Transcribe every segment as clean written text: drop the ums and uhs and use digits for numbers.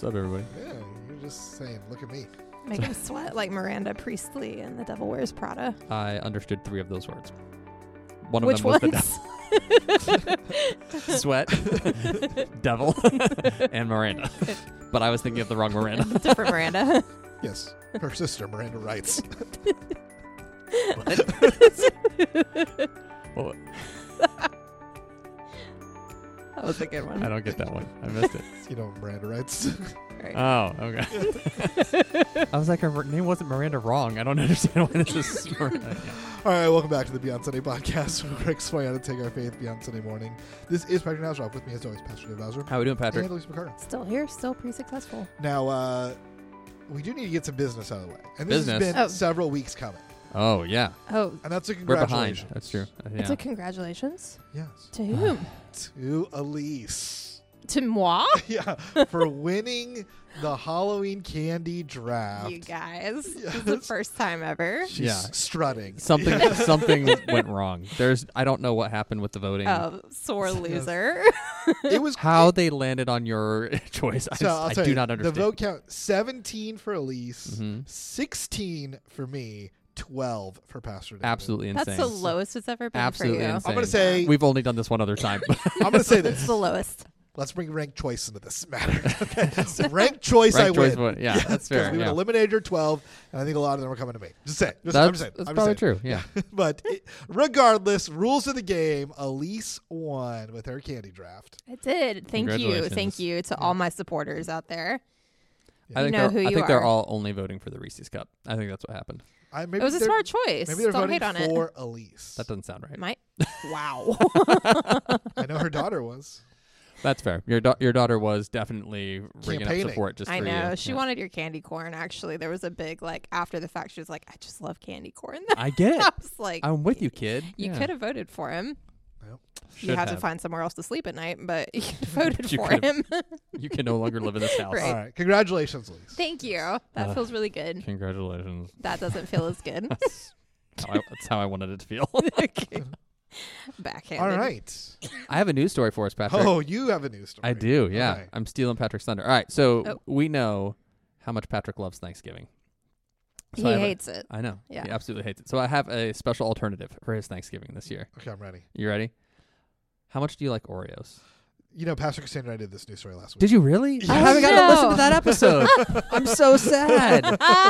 What's up, everybody? Yeah, you're just saying, look at me. Make him sweat like Miranda Priestley in The Devil Wears Prada. I understood 3 of those words. One of Which them was ones? the devil. Sweat, devil, and Miranda. But I was thinking of the wrong Miranda. Different Miranda. Yes, her sister, Miranda writes. What? That was a good one. I don't get that one. I missed it. You know what Miranda writes? Right. Oh, okay. I was like, her name wasn't Miranda wrong. I don't understand why this is Miranda. Yeah. All right, welcome back to the Beyond Sunday podcast. We're exploring how to take our faith beyond Sunday morning. This is Patrick Nasrallah. With me, as always, Pastor Dave Bowser. How we doing, Patrick? And Elise McCartan. Still here, still pretty successful. Now, we do need to get some business out of the way. And this Business? has been Oh. several weeks coming. Oh, yeah. Oh, And that's a We're behind. congratulations. That's true. it's Yeah. a congratulations. Yes. To whom? To Elise. To moi? Yeah, for winning the Halloween candy draft. You guys. This is the first time ever. She's Yeah. strutting. Something went wrong. I don't know what happened with the voting. Oh, sore loser. It was How they landed on your choice, So I'll I tell do you, not understand. The vote count: 17 for Elise, Mhm. 16 for me, 12 for Pastor David. Absolutely insane. That's the lowest it's ever been Absolutely for you. insane. I'm gonna say We've only done this one other time. I'm gonna say It's this. the lowest. Let's bring ranked choice into this matter. Okay, ranked choice, Ranked I choice win. win. Yeah, that's fair. We Yeah. eliminated your 12, and I think a lot of them are coming to me. Just say. I'm That's just saying. I'm just probably saying. true. Yeah. But regardless, rules of the game. Elise won with her candy draft. I did. Thank you. Congratulations. Thank you to all my supporters out there. Yeah. I think, know who you they're are. all only voting for the Reese's Cup. I think that's what happened. Maybe It was a they're- smart choice. Maybe they're Don't voting hate on it. for Elise. That doesn't sound right. Might. Wow. I know her daughter was. That's fair. Your daughter was definitely ringing up Campaigning. support just I for know. you. She Yeah. wanted your candy corn, actually. There was a big, after the fact, she was like, I just love candy corn. I get I it. was like, I'm with you, kid. You Yeah. could have voted for him. Should You had to find somewhere else to sleep at night, but you voted You for could've- him. You can no longer live in this house. Right. All right. Congratulations, Elise. Thank you. That feels really good. Congratulations. That doesn't feel as good. That's how I wanted it to feel. Okay. Backhanded. All right. I have a news story for us, Patrick. Oh, you have a news story. I do, yeah. Okay. I'm stealing Patrick's thunder. All right, so Oh. we know how much Patrick loves Thanksgiving. So He I have a- hates it. I know. Yeah. He absolutely hates it. So I have a special alternative for his Thanksgiving this year. Okay, I'm ready. You ready? How much do you like Oreos? You know, Pastor Cassandra and I did this news story last week. Did you really? Yes. I haven't gotten to no. listen to that episode. I'm so sad.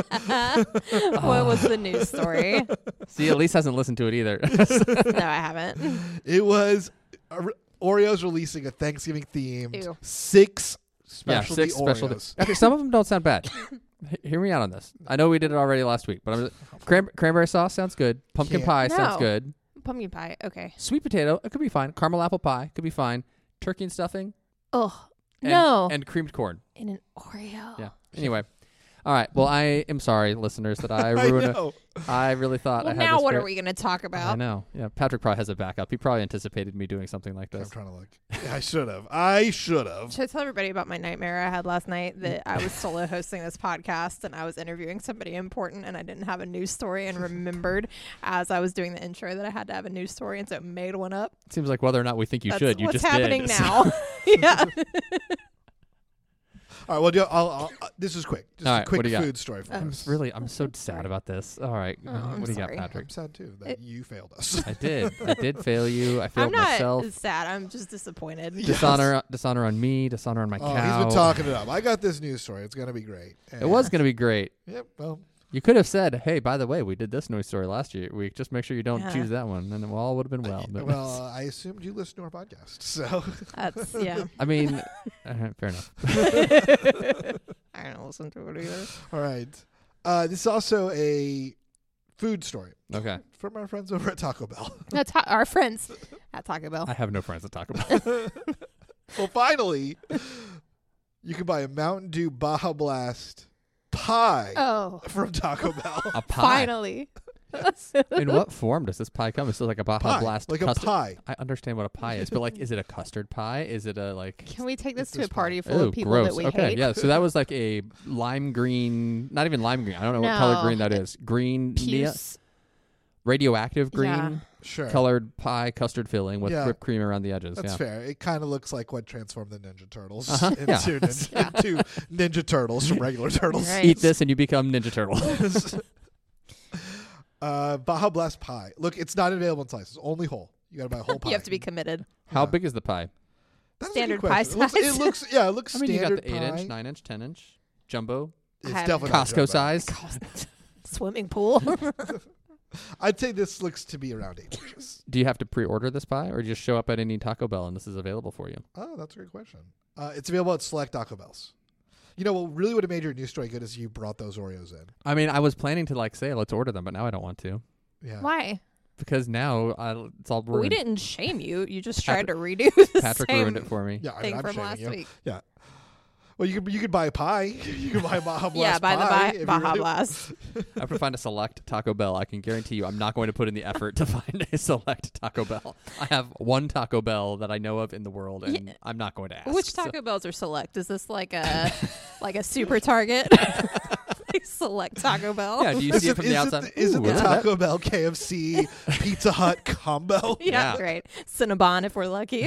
What was the news story? See, Elise hasn't listened to it either. No, I haven't. It was Oreos releasing a Thanksgiving themed Ew. 6 Yeah, specialty 6 special. Oreos. Actually, some of them don't sound bad. Hear me out on this. I know we did it already last week, but cranberry sauce sounds good. Pumpkin Can't- pie No. sounds good. Pumpkin pie. Okay. Sweet potato, it could be fine. Caramel apple pie could be fine. Turkey and stuffing. Oh, And, no. And creamed corn. In an Oreo. Yeah. Anyway. All right. Well, I am sorry, listeners, that I I ruined it. know. I really thought I Well, had now this what are great- we going to talk I about? know. Yeah. Patrick probably has a backup. He probably anticipated me doing something like I'm this. trying to look. I should have. I should have. Should I tell everybody about my nightmare I had last night that I was solo hosting this podcast and I was interviewing somebody important and I didn't have a news story and remembered as I was doing the intro that I had to have a news story and so made one up. It seems like whether or not we think you That's should, you what's just happening did. now. Yeah. All right. Well, I'll this is quick. Just All a right, quick what do you got? food story for I'm us. I'm so sad Sorry. about this. All right. Oh, what I'm do you got, sorry. Patrick? I'm sad too that you failed us. I did fail you. I I'm failed not myself. sad. I'm just disappointed. Yes. Dishonor on me, dishonor on my Oh, cow. he's been talking it up. I got this news story. It's gonna be great. It was going to be great. Yep. Well, You could have said, "Hey, by the way, we did this news story last week. Just make sure you don't Yeah. choose that one." And it all would have been well. But well, I assumed you listened to our podcast, so That's, yeah. I mean, fair enough. I don't listen to it either. all right. This is also a food story Okay. from our friends over at Taco Bell. That's our friends at Taco Bell. I have no friends to talk about. Well, finally, you can buy a Mountain Dew Baja Blast pie Oh, from Taco Bell. A pie. finally. In what form does this pie come? It's still like a Baja Pie, Blast like custard. a pie. I understand what a pie is, but like, is it a custard pie? Is it a like? Can we take this It's to a this party pie. full Ooh, of people gross. that we Okay, hate? yeah. So that was like a lime green, not even lime green. I don't know what color No. green that is. Green, Puce. radioactive green Yeah. Sure. colored pie custard filling with Yeah. whipped cream around the edges. That's yeah. fair. It kind of looks like what transformed the Ninja Turtles into, Yeah. into Ninja Turtles from regular turtles. Right. Eat this and you become Ninja Turtle. Baja Blast pie. Look, it's not available in slices. Only whole. You got to buy a whole pie. You have to be committed. How Yeah. big is the pie? That's Standard a good pie question. It looks size. yeah, it looks I mean, you got standard the 8-inch, pie. 9-inch, 10-inch, jumbo, It's I have definitely not Costco jumbo. size. Swimming pool. I'd say this looks to be around 8 inches. Do you have to pre-order this pie, or just show up at any Taco Bell and this is available for you? Oh, that's a great question. It's available at select Taco Bells. You know what really would have made your news story good is you brought those Oreos in. I mean, I was planning to say let's order them, but now I don't want to Yeah. Why? because now it's all ruined. We didn't shame you. You just Patrick- tried to redo the Patrick same ruined it for me. Yeah, I mean, thing I'm from shaming last you. week. Yeah. Well, you could buy a pie. You could buy a Baja Blast Yeah, buy pie if the you Baja really- Blast. If I find a select Taco Bell, I can guarantee you I'm not going to put in the effort to find a select Taco Bell. I have one Taco Bell that I know of in the world, and Yeah. I'm not going to ask. Which So- Taco Bells are select? Is this like a super Target? Select Taco Bell? Yeah, do you see it from the outside? Is it Ooh, the look at that. Taco Bell, KFC, Pizza Hut combo Yeah, Yeah. right. Cinnabon if we're lucky.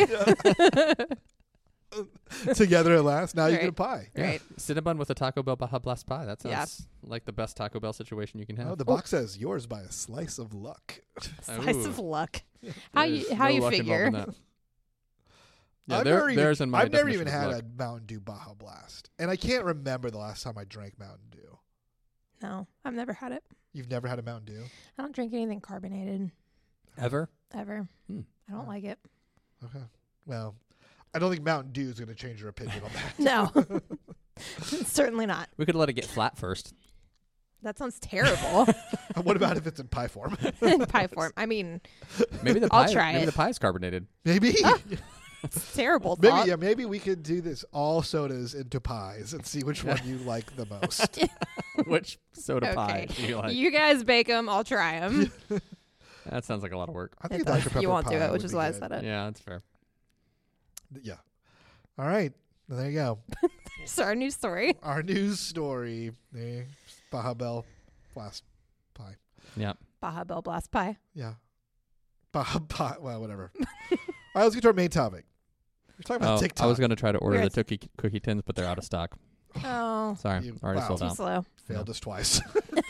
together at last? Now you Right. get a pie. Yeah. Right. Cinnabon with a Taco Bell Baja Blast pie. That Yeah. sounds like the best Taco Bell situation you can have. Oh, the box says yours by a slice of luck. Slice Ooh. of luck. How There's you how no you luck involved in figure? that. Yeah, I've there- never even, there's in my I've never definition even of had luck. a Mountain Dew Baja Blast, and I can't remember the last time I drank Mountain Dew. No, I've never had it. You've never had a Mountain Dew? I don't drink anything carbonated Ever? ever. Hmm. I don't like it. Okay. Well, I don't think Mountain Dew is going to change your opinion on that. No, certainly not. We could let it get flat first. That sounds terrible. What about if it's in pie form? In pie form. I mean, Maybe the I'll pie. try maybe it. the pie's carbonated. Maybe. it's terrible. Maybe thought. yeah. Maybe we could do this all sodas into pies and see which one you like the most. Which soda pie Okay. do you like? You guys bake them. I'll try them. That sounds like a lot of work. I think It a does. Dr. Pepper You won't do pie it, which would is be why I good. said it. Yeah, that's fair. Yeah. All right. Well, there you go. So our news story. Our news story. Baja Bell Blast pie. Yeah. Baja Bell Blast Pie. Yeah. Baja pie. Well, whatever. All right. Let's get to our main topic. We're talking about Oh, TikTok. I was going to try to order We're the cookie tins, but they're out of stock. Oh, Sorry, You- already wow. sold too out. slow. Failed us twice.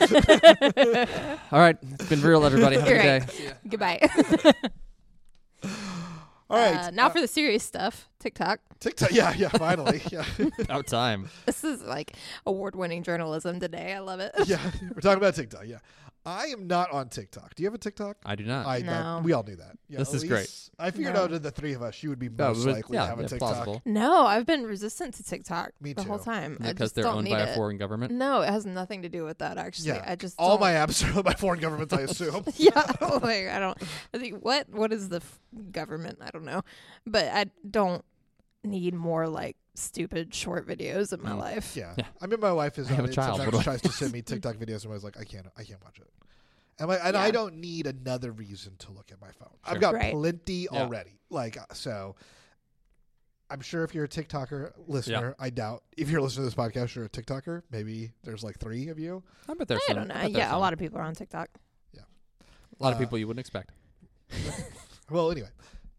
All right, it's been real, everybody. Have a You're good right. day. Goodbye. All right. Now for the serious stuff. TikTok. TikTok. Yeah. Yeah. Finally. Yeah. About time. This is like award-winning journalism today. I love it. Yeah. We're talking about TikTok. Yeah. I am not on TikTok. Do you have a TikTok? I do not. No. We all knew that. Yeah, This is great. Elise, I figured No. out of the three of us, you would be No, most but- likely yeah, to have a yeah, TikTok. plausible. No, I've been resistant to TikTok Me the whole too. time. I Because just they're don't owned need by it. a foreign government. No, it has nothing to do with that. Actually, Yeah. I just All don't- my apps are by foreign governments, I assume. yeah, like I don't. I think what is the government? I don't know, but I don't need more like stupid short videos in my Mm. life. Yeah. Yeah. I mean, my wife is I have on a it. child. Sometimes What do tries to send me TikTok videos, and I was like, I can't watch it. And I Yeah. don't need another reason to look at my phone. I've Sure. got Right. plenty Yeah. already. Like so. I'm sure if you're a TikToker listener, I doubt if you're listening to this podcast, you're a TikToker. Maybe there's like 3 of you. I bet there's I some. don't know. I bet there's Yeah, a some. lot of people are on TikTok. A lot of uh, people you wouldn't expect. Well, anyway.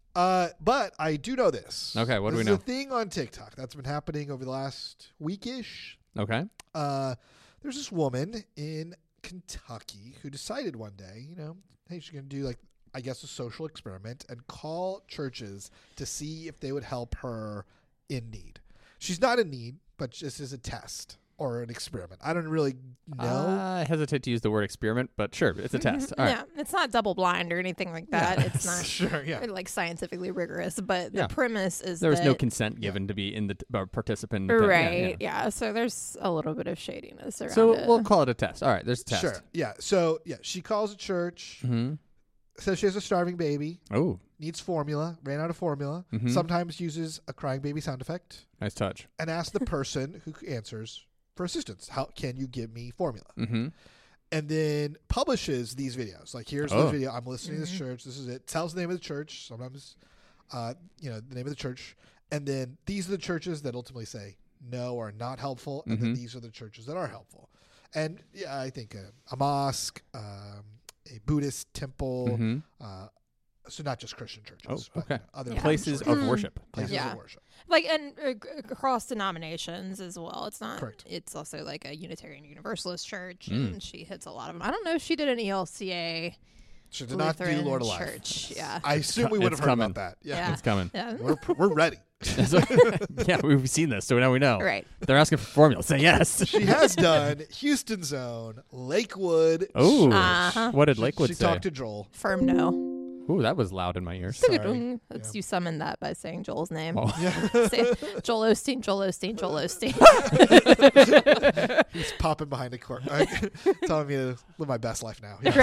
But I do know this. Okay, what do we This know? is a thing on TikTok that's been happening over the last weekish. Okay. There's this woman in Kentucky who decided one day, hey, she's going to do like, I guess, a social experiment and call churches to see if they would help her in need. She's not in need, but just as a test or an experiment. I don't really know. I hesitate to use the word experiment, but sure, it's a test. All right. Yeah, it's not double blind or anything like that. Yeah. It's not Sure, yeah. like scientifically rigorous, but the Yeah. premise is There was that no consent given to be in the participant. in the thing. right. Yeah, so there's a little bit of shadiness around So it. we'll call it a test. All right, there's a test. Sure. Yeah. So, yeah, she calls a church, Mm-hmm. says she has a starving baby, Oh, needs formula, ran out of formula, Mhm. sometimes uses a crying baby sound effect, nice touch. and asks the person who answers for assistance. How can you give me formula? Mm-hmm. And then publishes these videos. Like, here's Oh. the video. I'm listening to this Mhm. church. This is it. Tells the name of the church. Sometimes, the name of the church. And then these are the churches that ultimately say no, are not helpful. And then Mhm. these are the churches that are helpful. And yeah, I think a mosque, a Buddhist temple, Mm-hmm. So not just Christian churches. Oh, but, okay. other Yeah. Places churches. of worship. Places Yeah. of worship. Like, and across denominations as well. It's not. Correct. It's also like a Unitarian Universalist church, Mm. and she hits a lot of them. I don't know if she did an ELCA She did not do Lutheran Lord of Life. church. Yeah. I assume we would have It's heard coming. about that. Yeah. Yeah. It's coming. Yeah. We're ready. Yeah, we've seen this, so now we know. Right. They're asking for formula. Say yes. She has done Houston's own Lakewood. Oh, Uh-huh. what did She Lakewood say? talked to Joel. Firm no. Ooh, that was loud in my ears. Sorry. Let's you summon that by saying Joel's name. Oh. Say, Joel Osteen, Joel Osteen, Joel Osteen. He's popping behind a court, telling me to live my best life now. Yes.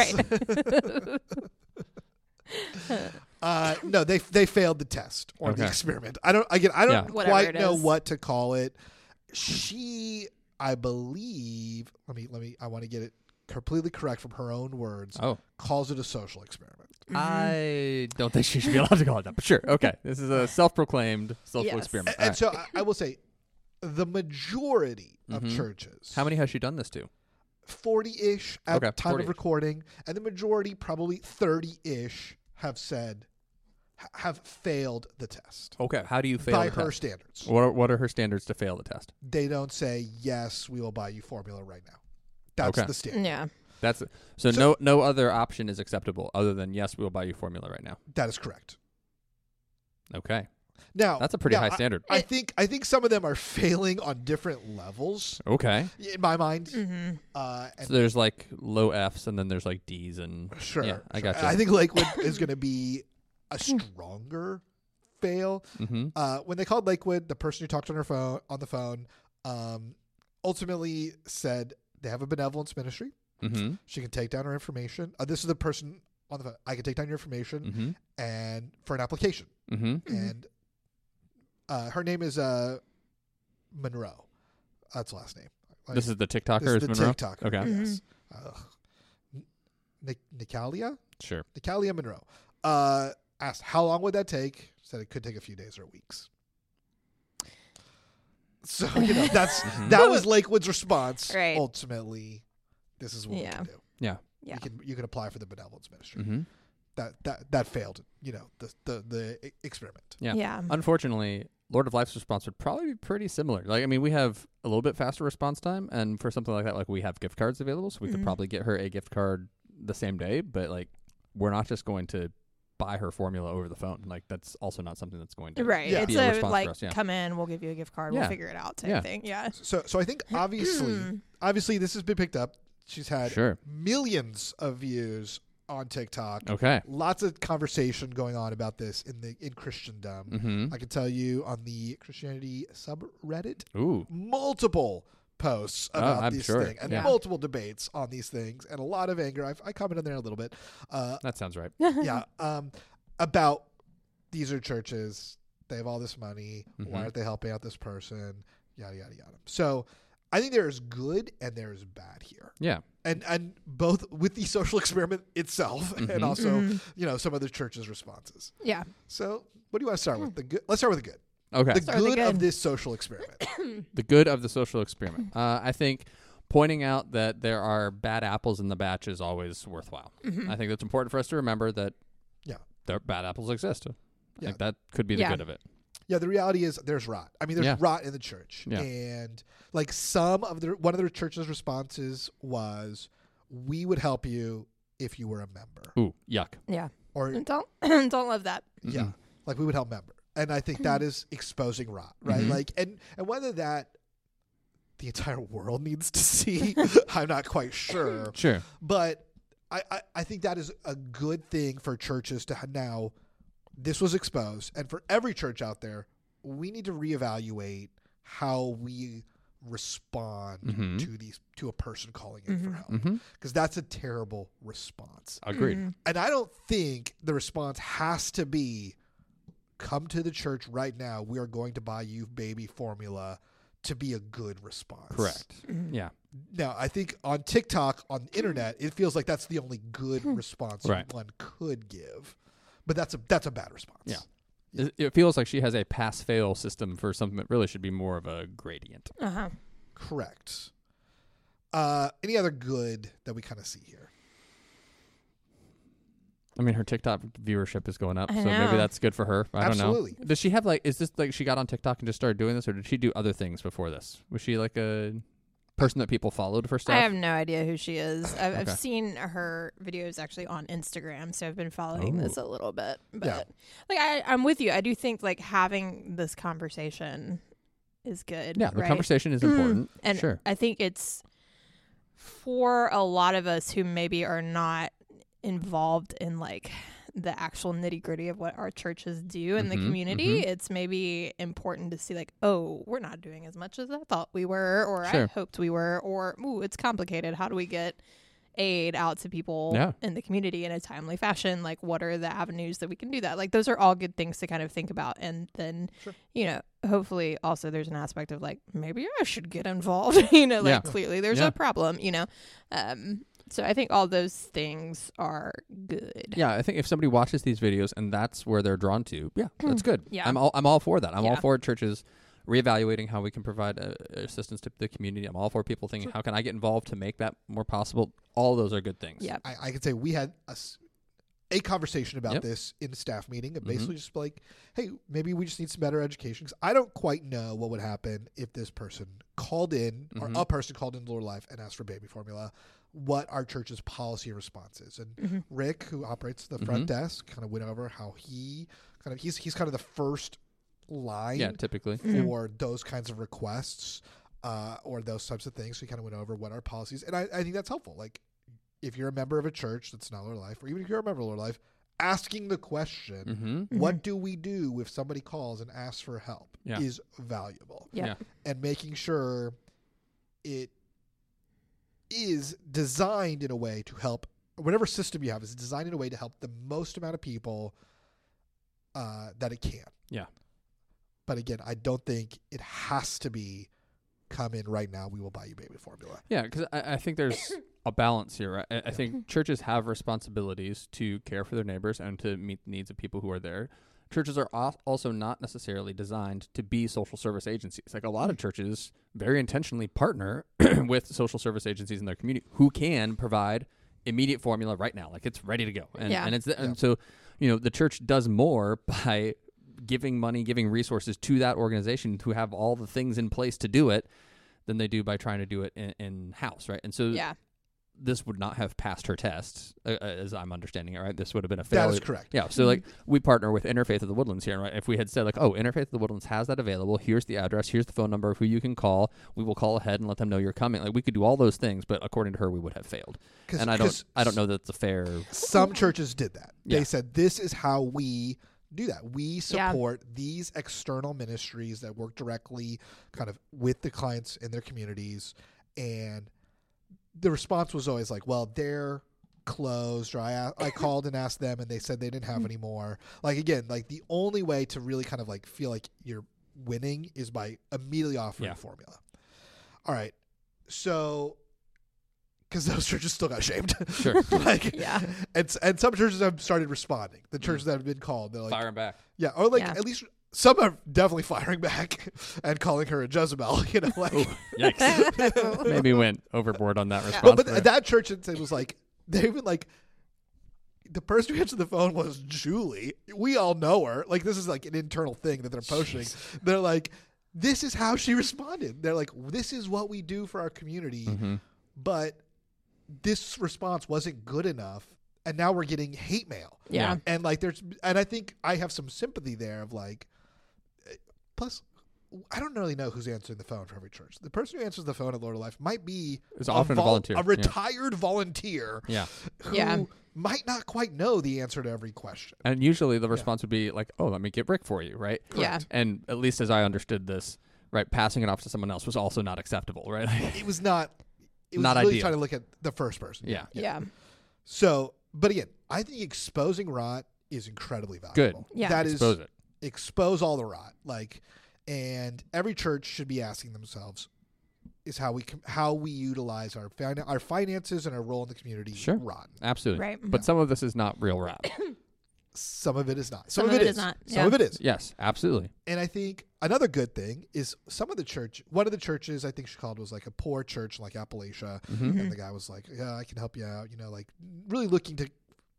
Right. No, they failed the test or the Okay. experiment. I don't Yeah. Whatever quite it know is. what to call it. She, I believe, let me. I want to get it completely correct from her own words. Oh, Calls it a social experiment. I don't think she should be allowed to call it that, but sure. Okay, this is a self-proclaimed social Yes. experiment. And All so I will say, the majority of Mhm. churches, How many has she done this to? 40-ish at Okay, time 40-ish. of recording, and the majority, probably 30-ish, have said have failed the test Okay, how do you fail by the her test? standards. What are her standards to fail the test? They don't say yes, we will buy you formula right now. That's Okay. the standard. Yeah. That's so no other option is acceptable other than yes, we will buy you formula right now. That is correct. Okay, Now that's a pretty now, high standard. I think some of them are failing on different levels Okay, in my mind. Mm-hmm. And so there's like low Fs and then there's like Ds and sure, yeah, I sure. gotcha. I think Lakewood is going to be a stronger fail. Mm-hmm. When they called Lakewood, the person who talked on the phone, ultimately said they have a benevolence ministry. Mm-hmm. She can take down her information. This is the person on the phone. I can take down your information Mm-hmm. and for an application. Mm-hmm. And her name is Monroe. That's the last name. This is the This TikToker, is is the Monroe? TikToker. Okay. Yes. Nicalia? Sure. Nicalia Monroe. Asked how long would that take? Said it could take a few days or weeks. So Mhm. that was Lakewood's response. Right. Ultimately, this is what we Yeah. can do. Yeah. Yeah. You can apply for the benevolence ministry. Mm-hmm. That failed. The experiment. Yeah. Yeah. Unfortunately, Lord of Life's response would probably be pretty similar. Like, I mean, we have a little bit faster response time, and for something like that, like we have gift cards available, so we could Mhm. probably get her a gift card the same day. But like, we're not just going to buy her formula over the phone. Like, that's also not something that's going to Right. Yeah. It's be a a response like for us. Yeah. come in, we'll give you a gift card, Yeah. we'll figure it out type Yeah. thing. Yeah. So I think obviously this has been picked up. She's had Sure. millions of views on TikTok. Okay. Lots of conversation going on about this in Christendom. Mm-hmm. I can tell you on the Christianity subreddit, Ooh. multiple posts about I'm this sure. thing and Yeah. multiple debates on these things and a lot of anger. I comment on there a little bit. That sounds right. Yeah, about these are churches. They have all this money. Mhm. Why aren't they helping out this person? Yada yada yada. So I think there is good and there is bad here. Yeah. And both with the social experiment itself Mhm. and also Mhm. some of the church's responses. Yeah. So what do you want to start with? The good. Let's start with the good. Okay. The Start with the good of good. this social experiment. The good of the social experiment. I think pointing out that there are bad apples in the batch is always worthwhile. Mhm. I think it's important for us to remember that Yeah. there bad apples exist. I Yeah. think that could be the Yeah. good of it. Yeah, the reality is there's rot. I mean, there's Yeah. rot in the church, Yeah. and like one of the church's responses was, "We would help you if you were a member," Ooh, yuck. Yeah. or Don't don't love that. yeah, Mm-mm. like we would help member. And I think that is exposing rot, right? Mhm. Like, and whether that the entire world needs to see, I'm not quite sure. Sure. But I think that is a good thing for churches to now. This was exposed, and for every church out there, we need to reevaluate how we respond Mhm. to a person calling in for Mhm. help, Mm-hmm. because that's a terrible response. Agreed. Mhm. And I don't think the response has to be, "Come to the church right now. We are going to buy you baby formula," to be a good response. Correct. Mhm. Yeah. Now, I think on TikTok, on the internet, it feels like that's the only good response Right. one could give. But that's a bad response. Yeah. It feels like she has a pass-fail system for something that really should be more of a gradient. Uh-huh. Correct. Any other good that we kind of see here? I mean, her TikTok viewership is going up, I so know. maybe that's good for her. I don't know. Absolutely. Does she have like? Is this like she got on TikTok and just started doing this, or did she do other things before this? Was she like a person that people followed for stuff? I have no idea who she is. I've Okay. seen her videos actually on Instagram, so I've been following this a little bit. But Yeah. like, I'm with you. I do think like having this conversation is good. Yeah, the right? conversation is important. And Sure. I think it's for a lot of us who maybe are not involved in like the actual nitty gritty of what our churches do in the Mhm, community. mhm. It's maybe important to see like, oh, we're not doing as much as I thought we were, or I Sure. hoped we were, or ooh, it's complicated. How do we get aid out to people Yeah. in the community in a timely fashion? Like, what are the avenues that we can do that? Like, those are all good things to kind of think about. And then, Sure. you know, hopefully also there's an aspect of like, maybe I should get involved, you know, like Yeah. clearly there's Yeah. a problem, you know? So I think all those things are good. Yeah, I think if somebody watches these videos and that's where they're drawn to, yeah, that's good. Yeah. I'm all for that. I'm all Yeah. for churches reevaluating how we can provide assistance to the community. I'm all for people thinking, how can I get involved to make that more possible? All those are good things. Yeah. I can say we had a conversation about Yep. this in the staff meeting, and Mhm. basically just like, hey, maybe we just need some better education, because I don't quite know what would happen if this person called in, or Mhm. a person called into Lord of Life and asked for baby formula, what our church's policy and response is. And Mhm. Rick, who operates the front Mhm. desk, kind of went over how he's kind of the first line Yeah, typically. for those kinds of requests, or those types of things. So we kind of went over what our policies, and I think that's helpful. Like, if you're a member of a church that's not Lord of Life, or even if you're a member of Lord of Life, asking the question, Mm-hmm. what do we do if somebody calls and asks for help, Yeah. is valuable. Yeah. Yeah. And making sure it is designed in a way to help, whatever system you have is designed in a way to help the most amount of people that it can. Yeah. But again, I don't think it has to be, come in right now, we will buy you baby formula. Yeah, because I think there's a balance here. Right? I think churches have responsibilities to care for their neighbors and to meet the needs of people who are there. Churches are also not necessarily designed to be social service agencies. Like a lot of churches very intentionally partner with social service agencies in their community who can provide immediate formula right now. Like it's ready to go. And, Yeah. and so, you know, the church does more by giving money, giving resources to that organization to have all the things in place to do it than they do by trying to do it in-house, right? And so Yeah. this would not have passed her test, as I'm understanding it, right? This would have been a failure. That is correct. Yeah, so like we partner with Interfaith of the Woodlands here, right? If we had said like, oh, Interfaith of the Woodlands has that available, here's the address, here's the phone number of who you can call, we will call ahead and let them know you're coming. Like we could do all those things, but according to her, we would have failed. And I don't know that's a fair. Some churches did that. Yeah. They said, this is how we do that. We Yeah. support these external ministries that work directly kind of with the clients in their communities. And the response was always like, well, they're closed, or I called and asked them and they said they didn't have any more. Like, again, like the only way to really kind of like feel like you're winning is by immediately offering Yeah. formula. All right. So, because those churches still got shamed. Sure. Like, Yeah. and some churches have started responding. The churches that have been called, they're like, Fire 'em back. yeah, or like Yeah. at least some are definitely firing back and calling her a Jezebel. You know, like, Yikes. Maybe went overboard on that response. well, but but- that church it was like they even like the person who answered the phone was Julie. We all know her. Like this is like an internal thing that they're posting. They're like, this is how she responded. They're like, this is what we do for our community, Mhm. but this response wasn't good enough, and now we're getting hate mail. Yeah. And like and I think I have some sympathy there of like, plus I don't really know who's answering the phone for every church. The person who answers the phone at Lord of Life might be It's often a volunteer. a Yeah. retired volunteer Yeah. who Yeah. might not quite know the answer to every question. And usually the response would be like, oh, let me get Rick for you, right? Yeah. And at least as I understood this, right, passing it off to someone else was also not acceptable, right? It was not. It was Not really ideal. trying to look at the first person. Yeah. Yeah. So, but again, I think exposing rot is incredibly Good. valuable. Yeah. That is Expose it. expose all the rot. Like, and every church should be asking themselves, is how we utilize our finances and our role in the community Sure. rotten? Absolutely. Right. But some of this is not real rap. Some of it is not. Some of it is not. Some Yeah. of it is. Yes, absolutely. And I think another good thing is one of the churches I think she called was like a poor church in like Appalachia. Mhm. And the guy was like, yeah, I can help you out. You know, like really looking to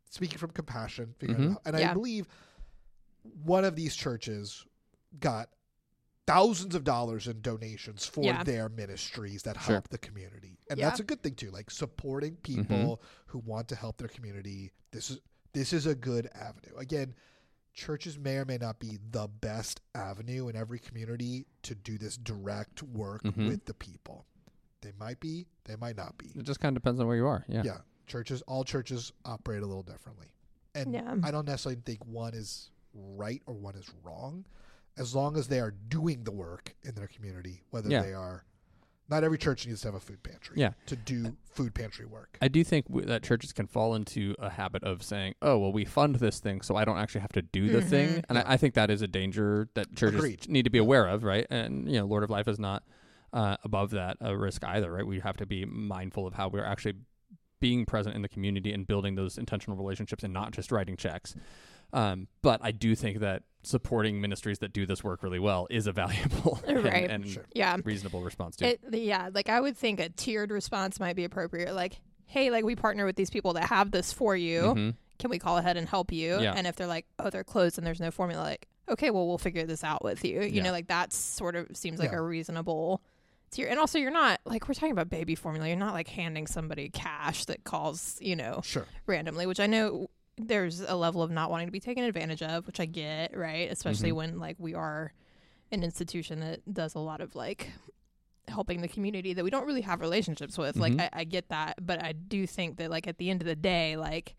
speaking from compassion, figuring Mhm. it out. And I Yeah. believe one of these churches got thousands of dollars in donations for Yeah. their ministries that Sure. help the community. And Yeah. that's a good thing too, like supporting people who want to help their community. This is a good avenue. Again, churches may or may not be the best avenue in every community to do this direct work Mhm. with the people. They might be, they might not be. It just kind of depends on where you are. Yeah. All churches operate a little differently. And Yeah. I don't necessarily think one is right or one is wrong, as long as they are doing the work in their community, whether Yeah. they are. Not every church needs to have a food pantry Yeah. to do food pantry work. I do think that churches can fall into a habit of saying, "Oh, well, we fund this thing, so I don't actually have to do the thing." And Yeah. I think that is a danger that churches Agreed. need to be aware of, right? And Lord of Life is not above that risk either, right? We have to be mindful of how we're actually being present in the community and building those intentional relationships, and not just writing checks. But I do think that supporting ministries that do this work really well is a valuable Right. and Sure. Yeah. reasonable response to it. Yeah, like I would think a tiered response might be appropriate. Like, hey, like we partner with these people that have this for you. Mhm. Can we call ahead and help you? Yeah. And if they're like, oh, they're closed and there's no formula, like, okay, well, we'll figure this out with you. You Yeah. know, like that sort of seems like Yeah. a reasonable tier. And also, you're not like, we're talking about baby formula. You're not like handing somebody cash that calls, Sure. randomly, which I know there's a level of not wanting to be taken advantage of, which I get, right? Especially when like we are an institution that does a lot of like helping the community that we don't really have relationships with. Like I get that, but I do think that like at the end of the day, like,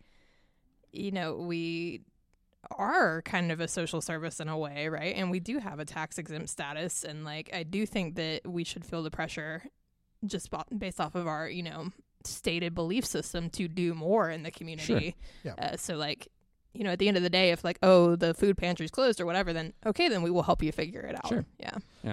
we are kind of a social service in a way, right? And we do have a tax exempt status, and like I do think that we should feel the pressure just based off of our stated belief system to do more in the community. Sure. Yeah. So like, at the end of the day, if like, oh, the food pantry's closed or whatever, then okay, then we will help you figure it out. Sure. Yeah.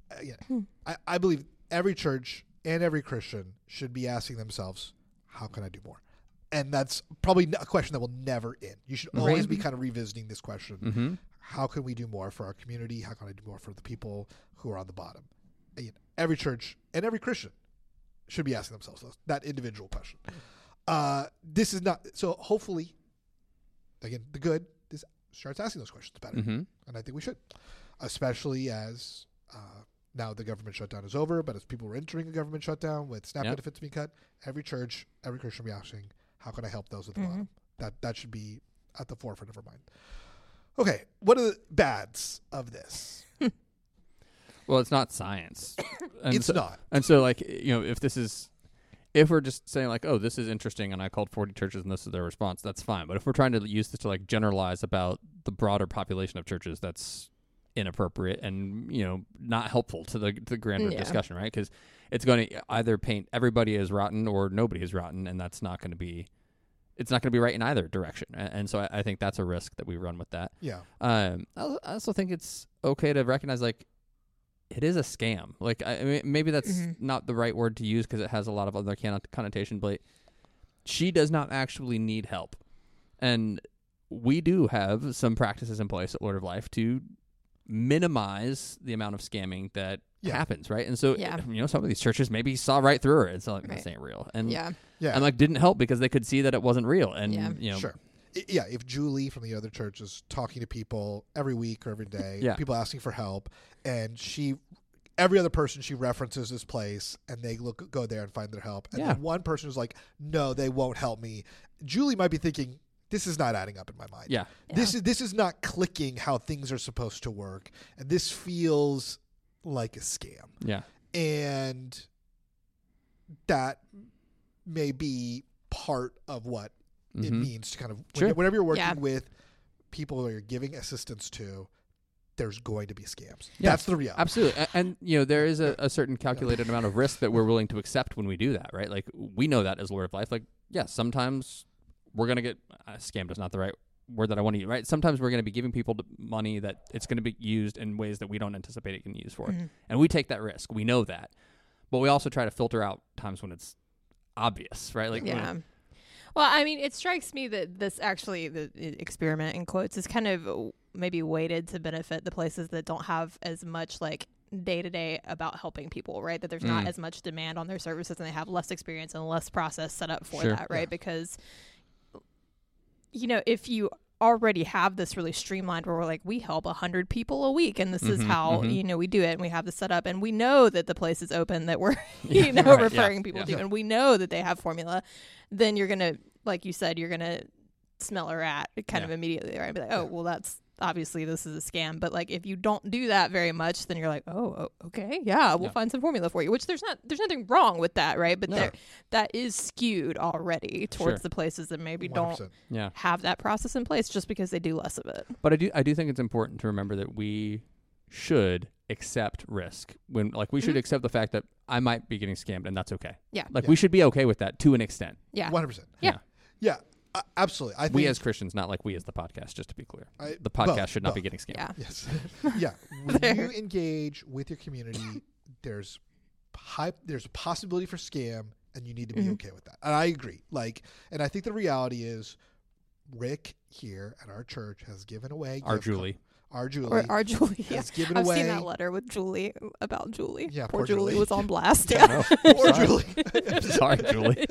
I believe every church and every Christian should be asking themselves, how can I do more? And that's probably a question that will never end. You should always Right. be kind of revisiting this question. Mm-hmm. How can we do more for our community? How can I do more for the people who are on the bottom? Every church and every Christian should be asking themselves that individual question. This is not, so hopefully, again, the good is starts asking those questions better. Mm-hmm. And I think we should, especially as now the government shutdown is over, but as people are entering a government shutdown with SNAP Yep. benefits being cut, every church, every Christian will be asking, how can I help those at the bottom? That should be at the forefront of our mind. Okay, what are the bads of this? Well, it's not science. And It's not. And so, like, if we're just saying, like, oh, this is interesting, and I called 40 churches and this is their response, that's fine. But if we're trying to use this to, like, generalize about the broader population of churches, that's inappropriate and, not helpful to the grander Yeah. discussion, right? Because it's going to either paint everybody as rotten or nobody is rotten, and that's not going to be... It's not going to be right in either direction. And so I think that's a risk that we run with that. Yeah. I also think it's okay to recognize, like, it is a scam. Like, I mean, maybe that's not the right word to use because it has a lot of other connotation, but she does not actually need help. And we do have some practices in place at Lord of Life to minimize the amount of scamming that happens, right? And so, Yeah. some of these churches maybe saw right through her. It's like, Right. this ain't real. And, Yeah. Yeah. and like, didn't help because they could see that it wasn't real. And, Yeah. Sure. If Julie from the other church is talking to people every week or every day, Yeah. people asking for help, and every other person she references this place, and they go there and find their help, and Yeah. then one person is like, no, they won't help me. Julie might be thinking, this is not adding up in my mind. Yeah. This is not clicking how things are supposed to work, and this feels like a scam. Yeah. And that may be part of what it Mhm. means to kind of Sure. whenever you're working Yeah. with people who you're giving assistance to, there's going to be scams. Yeah. That's the reality. Absolutely. And there is a certain calculated amount of risk that we're willing to accept when we do that, right? Like, we know that as Lord of Life. Like, yeah, sometimes we're going to get scammed is not the right word that I want to use, right? Sometimes we're going to be giving people money that it's going to be used in ways that we don't anticipate it can be used for. And we take that risk. We know that. But we also try to filter out times when it's obvious, right? Like, Yeah. Well, I mean, it strikes me that this actually, the experiment in quotes, is kind of maybe weighted to benefit the places that don't have as much like day to day about helping people, right? That there's not as much demand on their services and they have less experience and less process set up for Sure. that, right? Yeah. Because if you already have this really streamlined where we're like, we help 100 people a week and this is how, we do it, and we have this set up, and we know that the place is open that we're, referring people to, and we know that they have formula, then you're going to, like you said, you're going to smell a rat kind of immediately, right? Be like, oh, well, that's obviously this is a scam. But like, if you don't do that very much, then you're like, oh okay, we'll find some formula for you, which there's nothing wrong with that, right? But that is skewed already towards the places that maybe 100%. don't have that process in place just because they do less of it. But I do think it's important to remember that we should accept risk when, like, we should accept the fact that I might be getting scammed, and that's okay. Yeah. Like, we should be okay with that to an extent. Yeah. 100%. Yeah. Absolutely. I think we as Christians, not like we as the podcast, just to be clear. The podcast should not be getting scammed. Yeah. Yes. Yeah. When you engage with your community, there's a possibility for scam, and you need to be okay with that. And I agree. And I think the reality is Rick here at our church has given away Our Julie has given I've away. seen that letter with Julie about Julie. Yeah, poor poor Julie Julie. was on blast. Poor Julie. Sorry, Julie.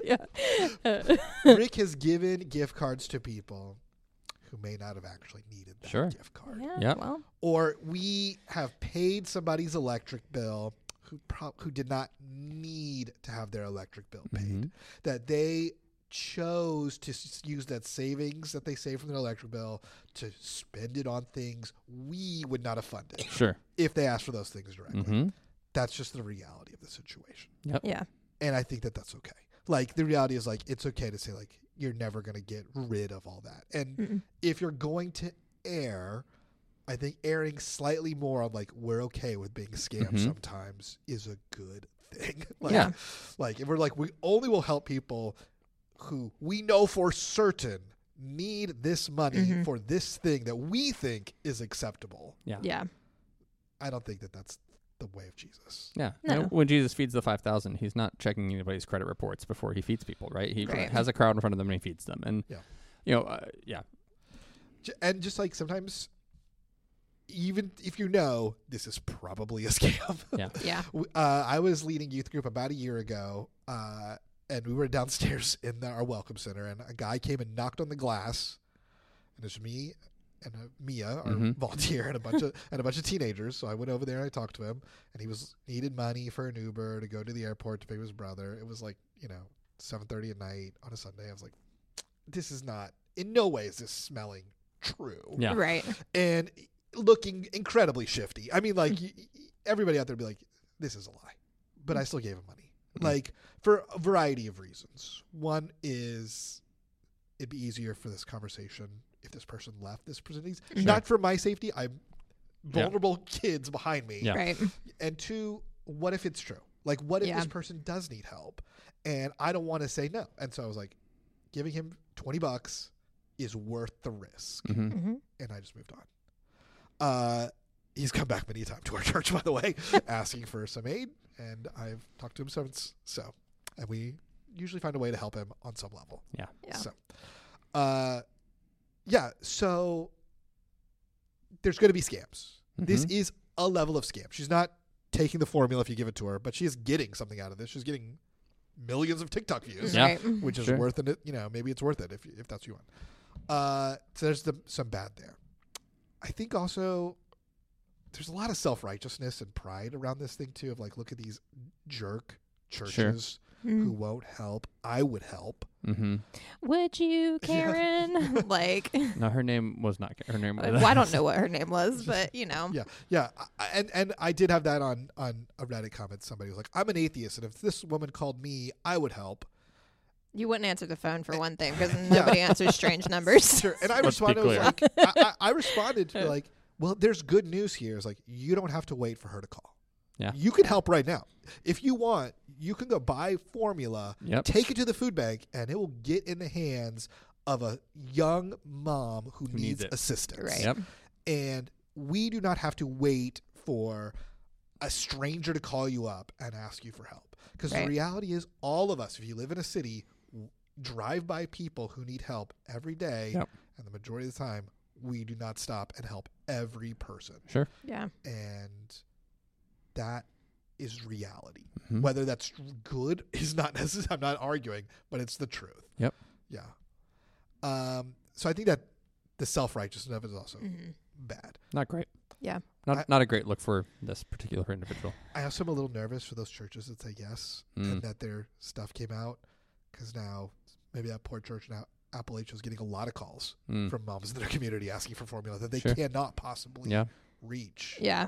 Rick has given gift cards to people who may not have actually needed that gift card. Yeah. Well, Or we have paid somebody's electric bill who did not need to have their electric bill paid. That they chose to use that savings that they saved from their electric bill to spend it on things we would not have funded if they asked for those things directly. That's just the reality of the situation. Yeah. And I think that that's okay. Like, the reality is, like, it's okay to say, like, you're never going to get rid of all that. And if you're going to err, I think erring slightly more on, like, we're okay with being scammed sometimes is a good thing. Like, if we're like, we only will help people who we know for certain need this money for this thing that we think is acceptable. Yeah. I don't think that that's the way of Jesus. Yeah. No. You know, when Jesus feeds the 5,000, he's not checking anybody's credit reports before he feeds people, right? He has a crowd in front of them and he feeds them. And, And just like sometimes, even if you know this is probably a scam. Yeah. I was leading youth group about a year ago, and we were downstairs in our welcome center, and a guy came and knocked on the glass, and it's me and Mia, our volunteer, and a bunch of teenagers. So I went over there and I talked to him, and he needed money for an Uber to go to the airport to pick up his brother. It was like 7:30 at night on a Sunday. I was like, this is not, in no way is this smelling true. Yeah. Right. And looking incredibly shifty. I mean, like, everybody out there would be like, this is a lie. But I still gave him money. Like, for a variety of reasons. One is it'd be easier for this conversation if this person left this person. Not for my safety. I'm vulnerable kids behind me. Yeah. Right. And two, what if it's true? Like, what if this person does need help? And I don't want to say no. And so I was like, giving him $20 is worth the risk. And I just moved on. He's come back many times to our church, by the way, asking for some aid. And I've talked to him since. And we usually find a way to help him on some level. Yeah. So there's going to be scams. This is a level of scam. She's not taking the formula if you give it to her, but she is getting something out of this. She's getting millions of TikTok views, which is worth it. Maybe it's worth it if that's what you want. So there's some bad there. I think also there's a lot of self-righteousness and pride around this thing too, of like, look at these jerk churches who won't help. I would help. Would you, Karen? Like, no, her name was not her name. Well, I don't know what her name was, but Yeah. And I did have that on a Reddit comment. Somebody was like, I'm an atheist, and if this woman called me, I would help. You wouldn't answer the phone for one thing, because nobody answers strange numbers. Sure. And I responded, I responded to like, well, there's good news here. It's like, you don't have to wait for her to call. Yeah. You can help right now. If you want, you can go buy formula, take it to the food bank, and it will get in the hands of a young mom who needs assistance. Right. Yep. And we do not have to wait for a stranger to call you up and ask you for help. Because the reality is, all of us, if you live in a city, drive by people who need help every day. And the majority of the time, we do not stop and help every person. Sure. Yeah. And that is reality. Whether that's good is not necessary. I'm not arguing, but it's the truth. Yep. Yeah. So I think that the self-righteousness of it is also Mhm. bad. Not great. Yeah. Not a great look for this particular individual. I also am a little nervous for those churches that say yes Mm. and that their stuff came out, because now maybe that poor church in Appalachia is getting a lot of calls Mm. from moms in their community asking for formula that they Sure. cannot possibly Yeah. reach, Yeah.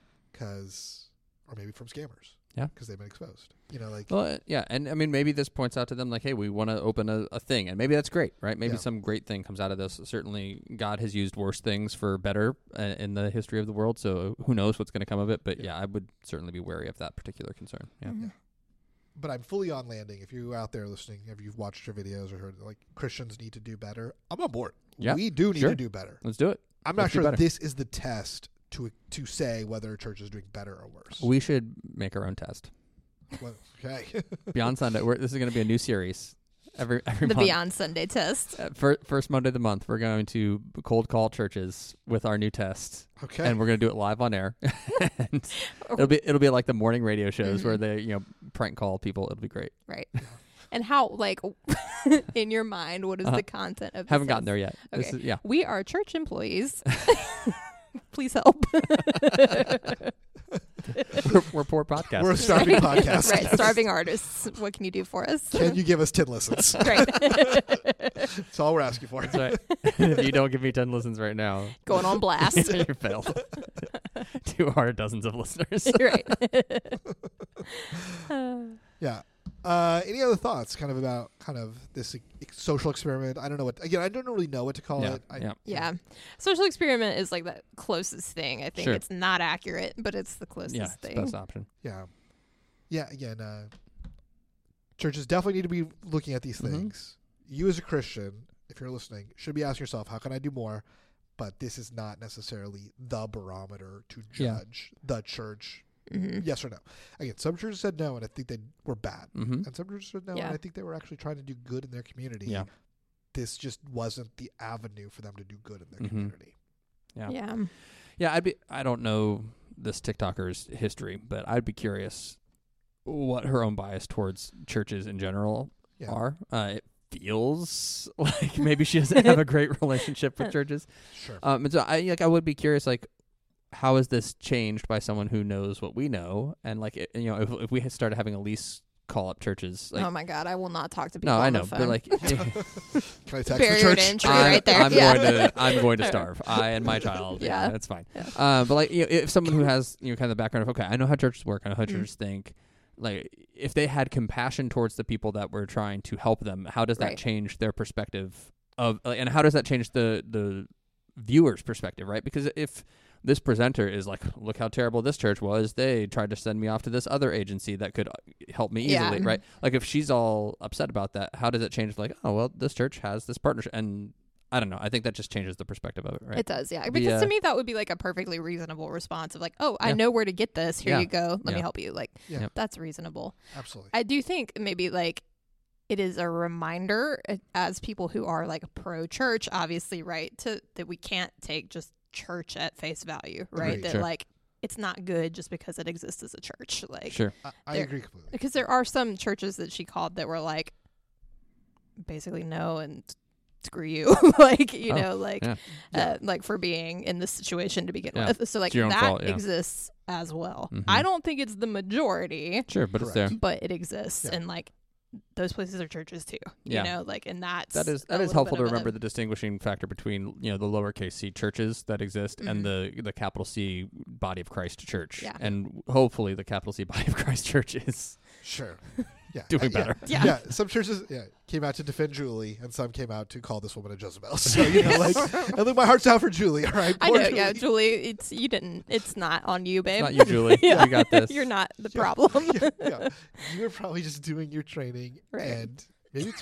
or maybe from scammers. Yeah. Because they've been exposed. Like, Well, yeah, and I mean, maybe this points out to them like, hey, we want to open a thing, and maybe that's great, right? Maybe Yeah. some great thing comes out of this. Certainly, God has used worse things for better in the history of the world, so who knows what's going to come of it? But yeah, I would certainly be wary of that particular concern. Yeah, Mhm. but I'm fully on landing. If you're out there listening, if you've watched your videos or heard like Christians need to do better, I'm on board. Yeah, We do need sure. to do better. let's do it. I'm not Let's do sure better. this is the test to say whether a church is doing better or worse. We should make our own test. Well, okay. Beyond Sunday, this is going to be a new series. Every The month. Beyond Sunday test. First Monday of the month, we're going to cold call churches with our new test, Okay. and we're going to do it live on air. And it'll be like the morning radio shows where Mhm. they prank call people. It'll be great. Right. And how, like, in your mind, what is Uh-huh. the content of Haven't this gotten there yet. This Okay. is, yeah. We are church employees. Please help. we're poor podcasters. We're a starving podcast. Right. Starving artists. What can you do for us? Can you give us 10 listens? Right. That's all we're asking for. That's right. If you don't give me 10 listens right now, Going on blast. you failed. 200 dozens of listeners. Right. Yeah. Any other thoughts about this social experiment? I don't know I don't really know what to call Yeah, it. yeah. Yeah. Social experiment is like the closest thing. I think Sure. it's not accurate, but it's the closest Yeah, it's the thing. best option. Yeah. Yeah. Again, churches definitely need to be looking at these Mhm. things. You as a Christian, if you're listening, should be asking yourself, how can I do more? But this is not necessarily the barometer to Yeah. judge the church. Mhm. Yes or no. Again, some churches said no, and I think they were bad. Mm-hmm. And some churches said no, Yeah. and I think they were actually trying to do good in their community. Yeah. This just wasn't the avenue for them to do good in their Mhm. community. Yeah. Yeah. Yeah, I don't know this TikToker's history, but I'd be curious what her own bias towards churches in general Yeah. are. It feels like maybe she doesn't have a great relationship with churches. Sure. And so I would be curious, like, how is this changed by someone who knows what we know? And like, if we had started having Elise call up churches, like, Oh my God, I will not talk to people. no, on I the know, phone. but like, Can I text the Barrier church? to entry right there. I'm Yeah. going to starve. I and my child. Yeah, Yeah. that's fine. Yeah. But like, if someone who has kind of the background of, okay, I know how churches work, I know how Mm. churches think. Like, if they had compassion towards the people that were trying to help them, how does that Right. change their perspective of, and how does that change the viewer's perspective, right? Because if this presenter is like, look how terrible this church was, they tried to send me off to this other agency that could help me Yeah. easily, right? Like, if she's all upset about that, how does it change? Like, oh, well, this church has this partnership, and I don't know. I think that just changes the perspective of it, right? It does, yeah. Because The, to me, that would be like a perfectly reasonable response of like, oh, I Yeah. know where to get this. Here Yeah. you go. Let me Yeah. help you. Like, Yeah. Yep. that's reasonable. Absolutely. I do think maybe like it is a reminder as people who are like pro-church, obviously, right, that we can't take just church at face value, right? Agreed. That Sure. like it's not good just because it exists as a church. Like, Sure. I there- agree completely. because there are some churches that she called that were like basically no and screw you like Oh, yeah. like for being in this situation to begin Yeah. with, so like It's your own that fault, yeah. exists as well. Mhm. I don't think it's the majority, Sure, but it's there. Correct. but it exists. Yeah. And like those places are churches too, Yeah. you know, like, and that's That is a little helpful bit to of remember the distinguishing factor between the lowercase c churches that exist and the capital C Body of Christ Church. Yeah. And hopefully the capital C Body of Christ Church is Sure. Yeah. doing better. Yeah. Yeah. Some churches came out to defend Julie, and some came out to call this woman a Jezebel. So, like, I think my heart's out for Julie, all right? I Poor know, Julie. yeah, Julie, it's not on you, babe. Not you, Julie. Yeah. You got this. You're not the Yeah. problem. Yeah. You were probably just doing your training, Right. and maybe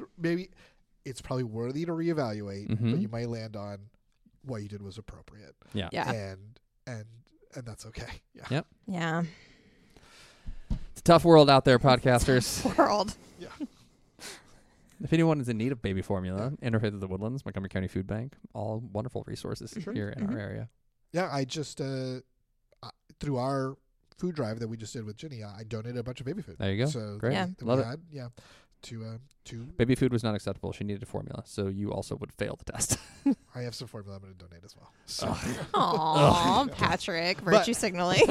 it's probably worthy to reevaluate, Mhm. but you might land on what you did was appropriate. Yeah. Yeah. And that's okay. Yeah. Yep. Yeah. It's a tough world out there, podcasters. World. If anyone is in need of baby formula, Interfaith of the Woodlands, Montgomery County Food Bank, all wonderful resources Sure. here in Mhm. our area. Yeah, I just through our food drive that we just did with Ginny, I donated a bunch of baby food. There you go. So Great. Yeah. that Love we it. had, to Baby food was not acceptable. She needed a formula, so you also would fail the test. I have some formula I'm going to donate as well. So, Aw, Patrick, virtue signaling.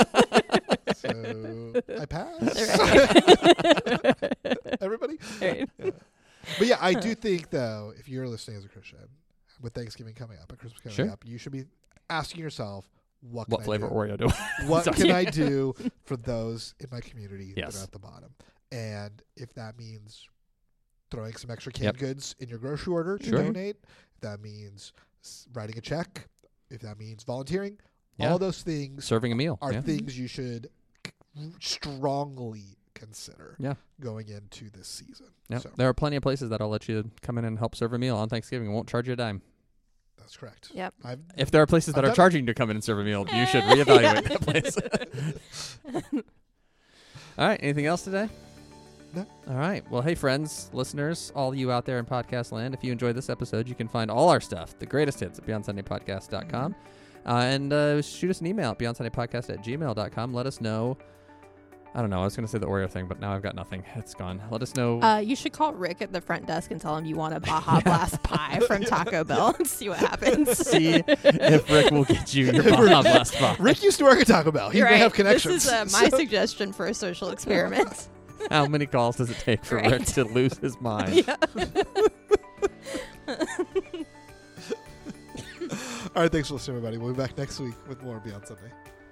so I pass. Everybody. Right. Yeah. But yeah, I do think though, if you're listening as a Christian, with Thanksgiving coming up and Christmas coming Sure. up, you should be asking yourself, what flavor can Oreo do? I do? What Sorry. can I do for those in my community that Yes. are at the bottom? And if that means throwing some extra canned Yep. goods in your grocery order to Sure. donate, if that means writing a check, if that means volunteering, Yeah. all those things Serving a meal. are Yeah. things you should strongly consider Yeah. going into this season. Yeah. So There are plenty of places that'll let you come in and help serve a meal on Thanksgiving and won't charge you a dime. that's correct. Yep. If there are places that I've are done it. charging you to come in and serve a meal, you should reevaluate that place. All right. Anything else today? No. All right. Well, hey, friends, listeners, all you out there in podcast land, if you enjoyed this episode, you can find all our stuff, the greatest hits, at BeyondSundayPodcast.com. And shoot us an email at BeyondSundayPodcast@gmail.com. Let us know. I don't know. I was going to say the Oreo thing, but now I've got nothing. It's gone. Let us know. You should call Rick at the front desk and tell him you want a Baja Blast pie from Taco Bell and see what happens. See if Rick will get you your Baja Blast bar. Rick used to work at Taco Bell. He You're may right. have connections. This is my suggestion for a social experiment. How many calls does it take for Right. Rick to lose his mind? Yeah. All right, thanks for listening, everybody. We'll be back next week with more Beyond Sunday.